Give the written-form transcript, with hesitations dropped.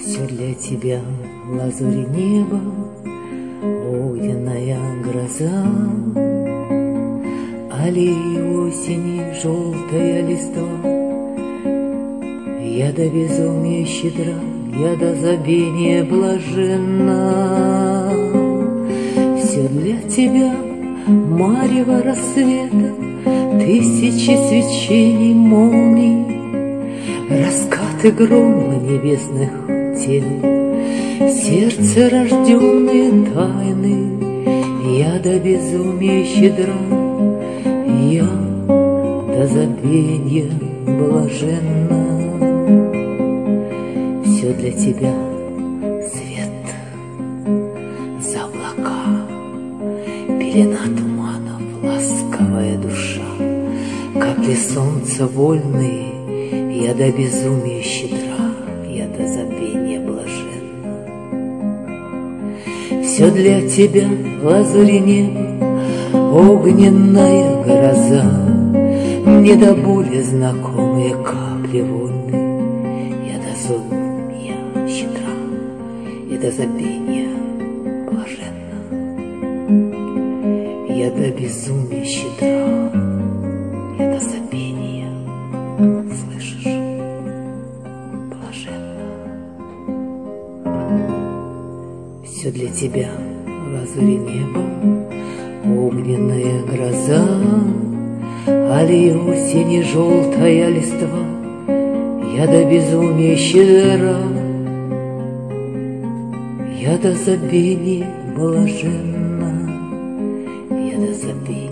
Все для тебя лазурь неба, огненная гроза, аллеи осени, желтая листва. Я до безумия щедра, я до забвения блаженна. Все для тебя марево рассвета, тысячи свечений, молний, раскаты грома небесных теней, сердце рожденные тайны. Я до безумия щедра, я до забвения блаженна. Все для тебя свет за облака, пелена туманов, ласковая душа, капли солнца вольные. Я до безумия щедра, я до забвения блаженна. Все для тебя лазурь неба, огненная гроза, мне до боли знакомые капли вольные. Я до безумия щедра, я до забвения блаженна. Я до безумия щедра, я до забвения, слышишь, блаженна. Все для тебя лазурь неба, огненная гроза, аллеи осени, желтая листва. Я до безумия щедра, я до забвения блаженна. Я до забвения.